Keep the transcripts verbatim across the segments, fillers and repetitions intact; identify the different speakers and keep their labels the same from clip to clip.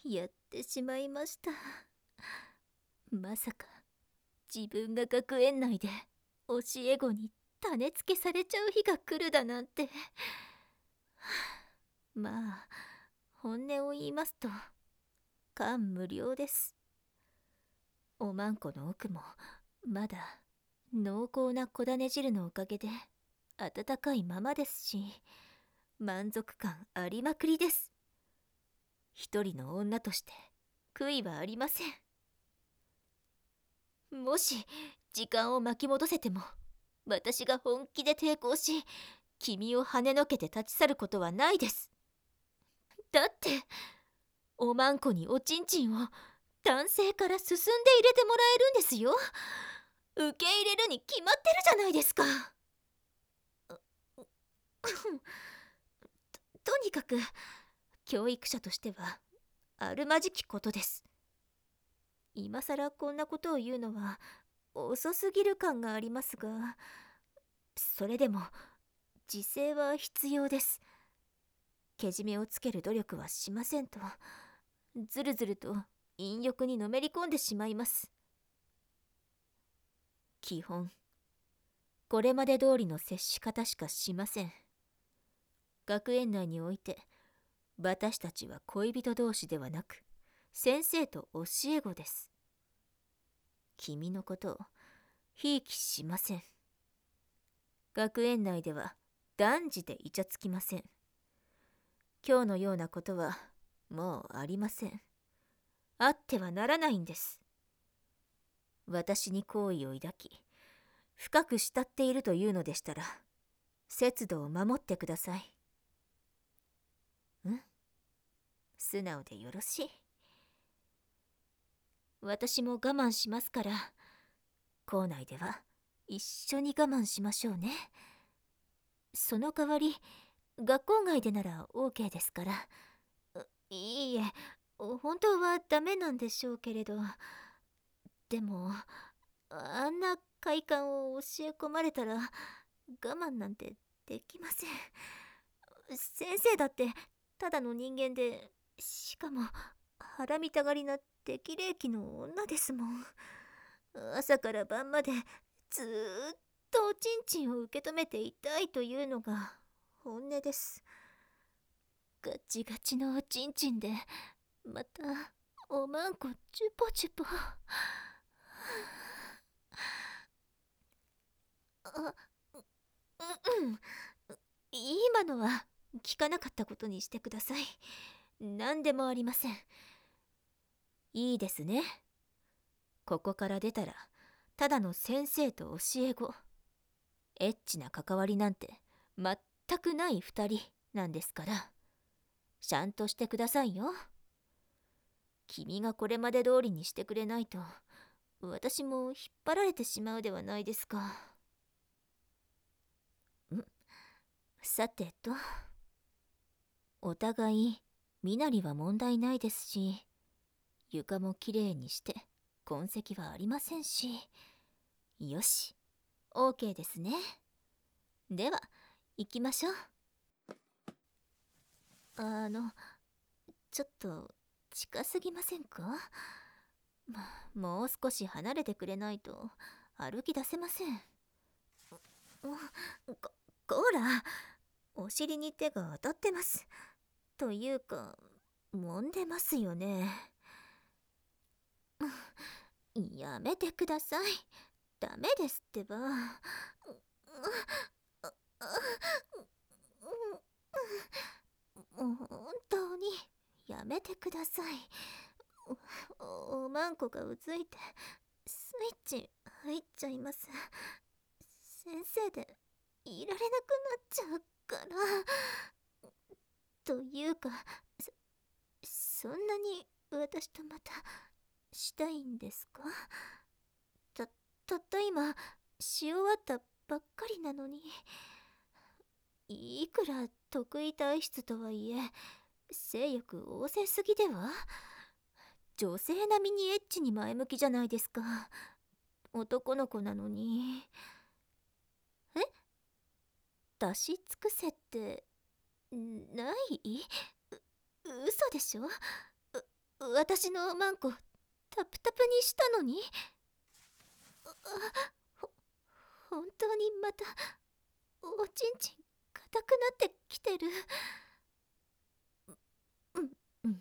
Speaker 1: やってしまいました。まさか自分が学園内で教え子に種付けされちゃう日が来るだなんて。まあ本音を言いますと感無量です。おまんこの奥もまだ濃厚な小種汁のおかげで温かいままですし、満足感ありまくりです。一人の女として悔いはありません。もし時間を巻き戻せても、私が本気で抵抗し君を跳ねのけて立ち去ることはないです。だっておまんこにおちんちんを男性から進んで入れてもらえるんですよ。受け入れるに決まってるじゃないですか。と, とにかく教育者としてはあるまじきことです。今さらこんなことを言うのは遅すぎる感がありますが、それでも自制は必要です。けじめをつける努力はしませんと、ずるずると淫欲にのめり込んでしまいます。基本これまで通りの接し方しかしません。学園内において私たちは恋人同士ではなく先生と教え子です。君のことをひいきしません。学園内では断じてイチャつきません。今日のようなことはもうありません。あってはならないんです。私に好意を抱き深く慕っているというのでしたら、節度を守ってください。うん、素直でよろしい。私も我慢しますから、校内では一緒に我慢しましょうね。その代わり学校外でなら オーケー ですから。いいえ、本当はダメなんでしょうけれど、でもあんな快感を教え込まれたら我慢なんてできません。先生だってただの人間で、しかも腹見たがりな適齢期の女ですもん。朝から晩までずーっとおちんちんを受け止めていたいというのが本音です。ガチガチのおちんちんでまたおまんこチュポチュポ。あ、う、うん、今のは聞かなかったことにしてください。何でもありません。いいですね。ここから出たらただの先生と教え子。エッチな関わりなんて全くない二人なんですから、ちゃんとしてくださいよ。君がこれまで通りにしてくれないと私も引っ張られてしまうではないですか。んさてと、お互い身なりは問題ないですし、床もきれいにして痕跡はありませんし、よし オーケー ですね。では行きましょう。あのちょっと近すぎませんか？もう少し離れてくれないと歩き出せません。こ、こら、お尻に手が当たってます。というか揉んでますよね。やめてください。ダメですってば。もう本当にやめてください。お、おまんこがうずいてスイッチ入っちゃいます。先生でいられなくなっちゃうから。というか、そそんなに私とまたしたいんですか？たたった今し終わったばっかりなのに。いくら得意体質とはいえ性欲旺盛すぎでは？女性並みにエッチに前向きじゃないですか。男の子なのに。え？出し尽くせってない？う嘘でしょ？う私のおまんこタプタプにしたのに。あ、ほ本当にまたおちんちん硬くなってきてる。う、むむ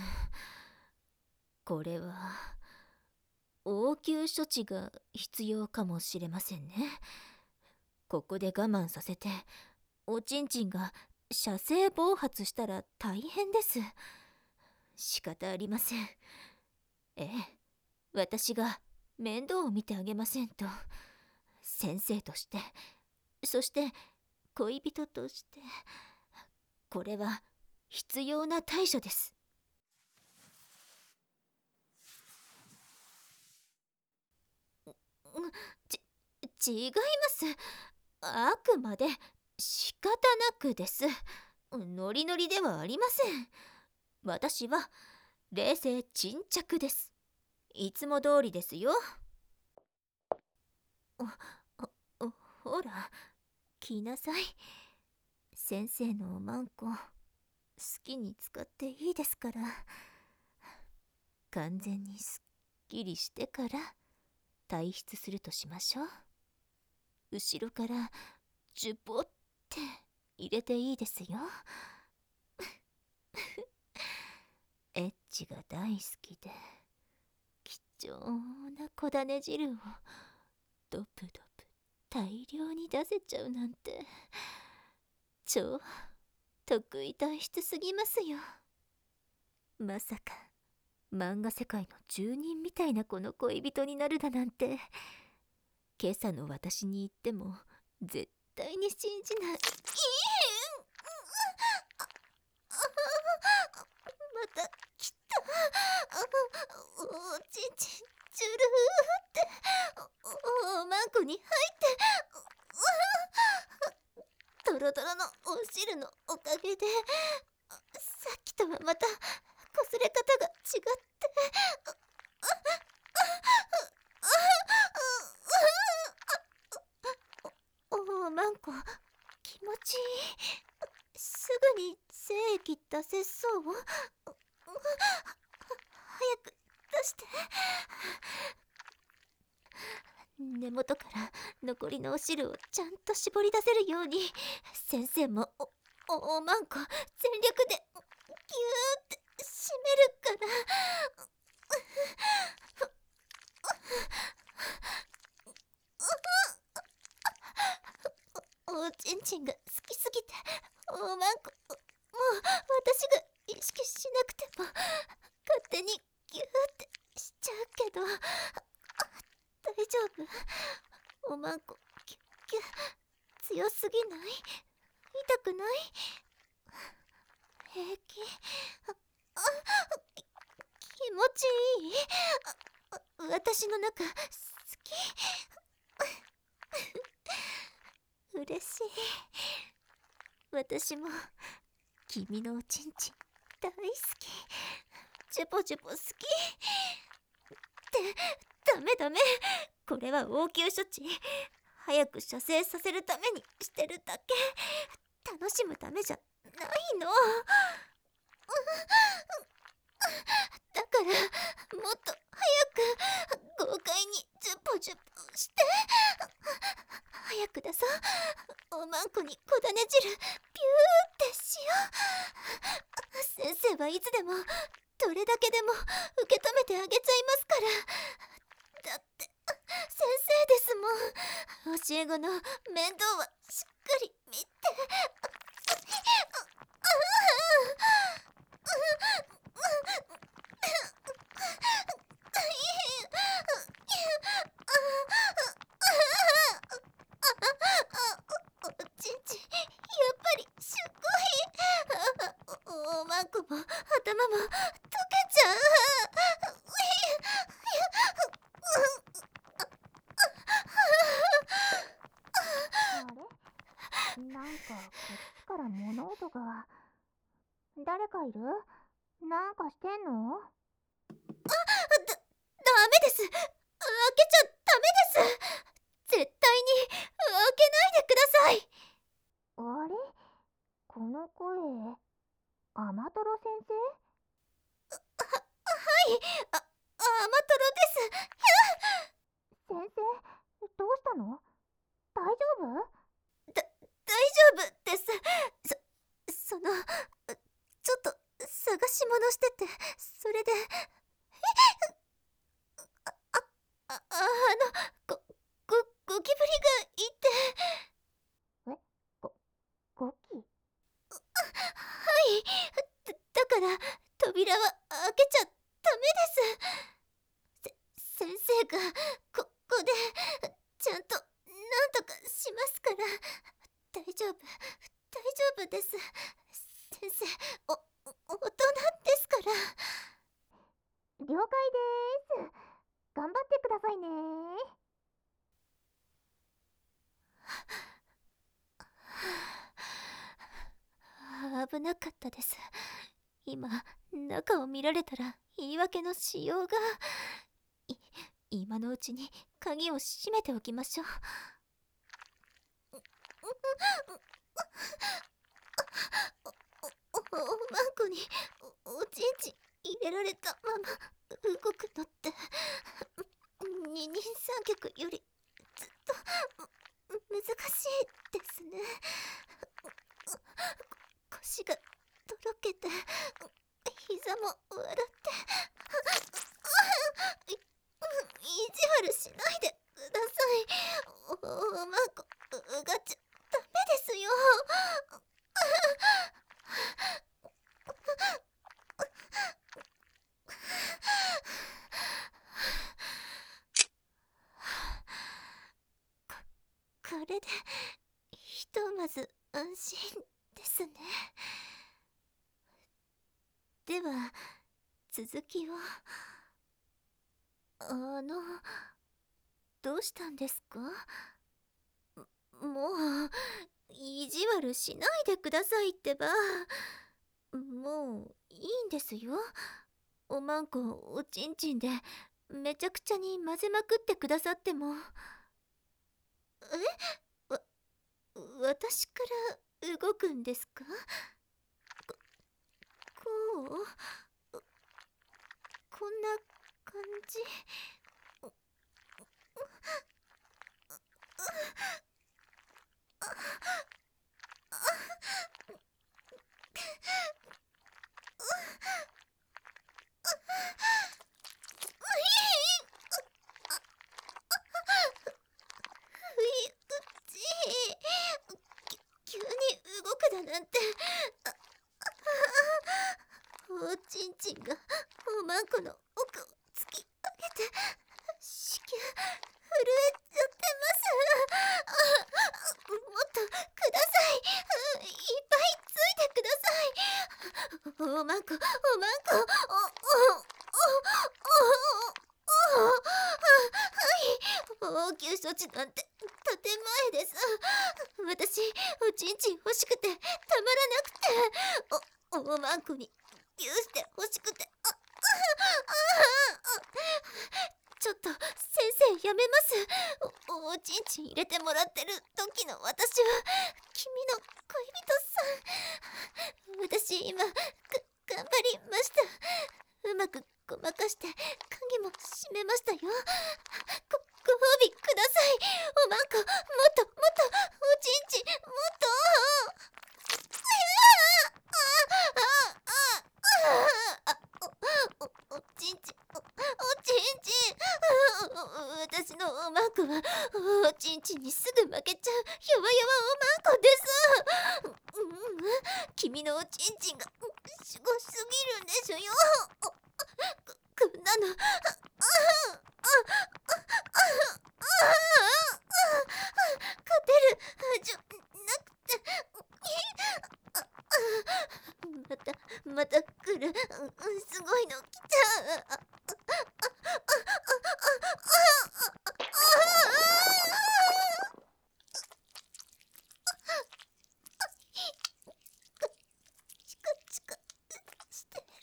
Speaker 1: これは応急処置が必要かもしれませんね。ここで我慢させておちんちんが射精暴発したら大変です。仕方ありません。ええ、私が面倒を見てあげませんと。先生として、そして恋人として、これは必要な対処です。ち、違います。あくまで仕方なくです。ノリノリではありません。私は冷静沈着です。いつも通りですよ。お、お、ほら、来なさい。先生のおまんこ、好きに使っていいですから。完全にすっきりしてから退出するとしましょう。後ろからジュポって入れていいですよ。エッチが大好きで貴重な小種汁をドプドプ大量に出せちゃうなんて超得意体質すぎますよ。まさか漫画世界の住人みたいな子の恋人になるだなんて、今朝の私に言っても絶対に信じない。また来た。おちんちんジュルーっておまんこに入ってトロトロのお汁のおかげでさっきとはまたこすれ方が違っておまんこ気持ちいい。すぐに精液出せそう。早く出して。根元から残りのお汁をちゃんと絞り出せるように先生もお、お、おまんこ全力でギューって締めるから。おちんちんが好きすぎておまんこもう私が意識しなくても勝手にギューってしちゃうけど大丈夫？おまんこギュッギュッ強すぎない？痛くない？平気？あ、あ、き気持ちいい？あ、私の中好き？嬉しい。私も君のおちんちん大好き。ジュポジュポ好き。ってダメダメ、これは応急処置。早く射精させるためにしてるだけ。楽しむためじゃないの。だからもっと早く豪快にジュポジュポして。早く出そう。おまんこに小種汁ピューってしよう。先生はいつでもどれだけでも受け止めてあげちゃいますから。だって先生ですもん。教え子の面倒はしっかり見て。おちんちんやっぱりすごい。お、おまんこも頭も溶けちゃう。
Speaker 2: あれ？なんかこっちから物音が。誰かいる？なんかしてんの？
Speaker 1: あ、だ、ダメです。開けちゃダメです。絶対に開けないでください。
Speaker 2: あれ？この声、アマトロ先生？
Speaker 1: は、はあ、甘トロ
Speaker 2: 先生、どうしたの？大丈夫？
Speaker 1: です。だ、大丈夫です。そ、その、ちょっと探し物してて、それで、あ、あ、あ、あの、ゴ、ゴ、ゴキブリがいて。
Speaker 2: え、ゴ、ゴキ？
Speaker 1: はい。だ、だから扉は開けちゃダメです。せ、先生がここでちゃんとなんとかしますから。大丈夫、大丈夫です。先生、お、お大人ですから。
Speaker 2: 了解でーす。頑張ってくださいね
Speaker 1: ー。危なかったです。今中を見られたら言い訳のしようが。い今のうちに鍵を閉めておきましょう。お、お、おまんこにお、おちんちん入れられたまま動くのって二人三脚よりずっと難しいですね。腰がとろけて膝も笑ってい、意地悪しないでください。お、おまんこうがっちゃダメですよ。これでひとまず安心ですね。では続きを。あの、どうしたんですか？もう意地悪しないでくださいってば。もういいんですよ。おまんこおちんちんでめちゃくちゃに混ぜまくってくださっても。え？わ、私から動くんですか？こ、こう？こんな感じ？不意打ち。急に動くだなんて。おちんちんがおまんこの奥を突き上げて子宮震えちゃってます。もっとください。いっぱいついてください。おまんこおまんこおおおおおおはい。応急処置なんて建前です。私おちんちん欲しくてたまらなくて。おおまんこにぎゅうして欲しくて。あああちょっと先生やめます。お、おちんちん入れてもらってる時の私は君の恋人さん。私今が頑張りました。うまくごまかして鍵も閉めましたよ。ご、ご褒美ください。おまんこもっともっとおちんちんもっと。お、おちんちんお、おちんちん。私のおまんこはおちんちんにすぐ負けちゃう弱々おまんこです。うん、君のおちんちんがすごすぎるんですよ。こ、こんなのああ勝てるじゃなくて。またまた来る。すごいの来ちゃう。チカチカしてる。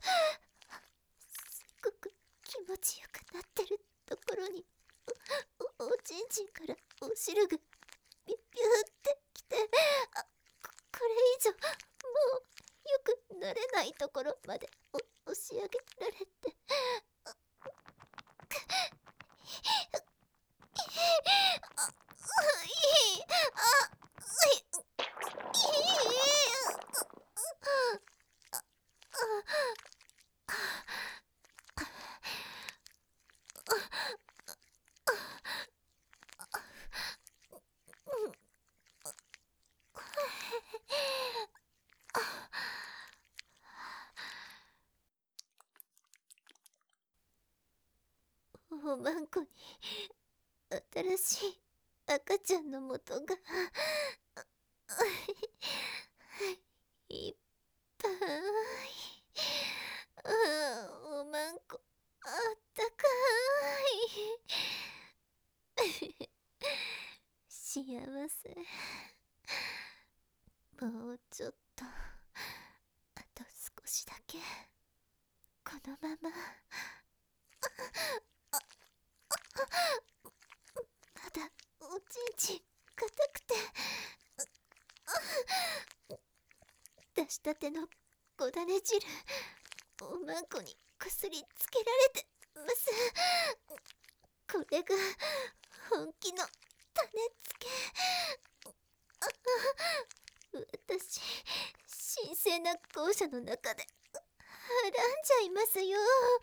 Speaker 1: すっごく気持ちよくなってるところにお、おちんちんからお汁がビュビュってきて。あ、こ、これ以上もうよくなれないところまでお押し上げられて。 おまんこに新しい赤ちゃんの元がいっぱい。ああ、おまんこあったかい。幸せ。もうちょっと、あと少しだけこのまま。まだおちんちん硬くて、出したてのごだね汁、おまんこにこすりつけられてます。これが本気の種付け。私、神聖な校舎の中ではらんじゃいますよ。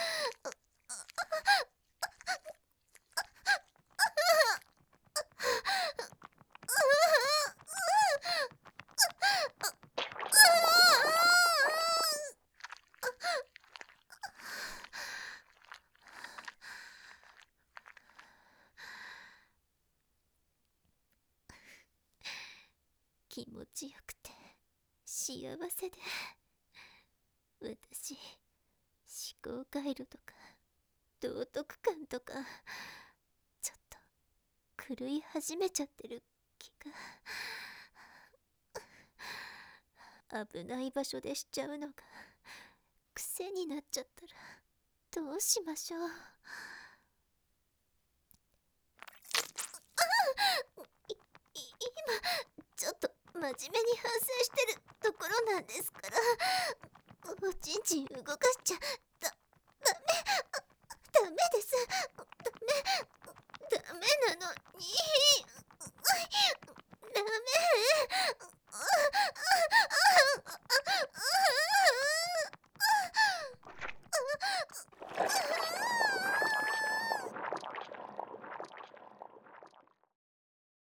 Speaker 1: 気持ちよくて幸せで、私思考回路とか道徳感とかちょっと狂い始めちゃってる気が。危ない場所でしちゃうのが癖になっちゃったらどうしましょう。い今ちょっと真面目に反省してるところなんですから、おちんちん動かしちゃ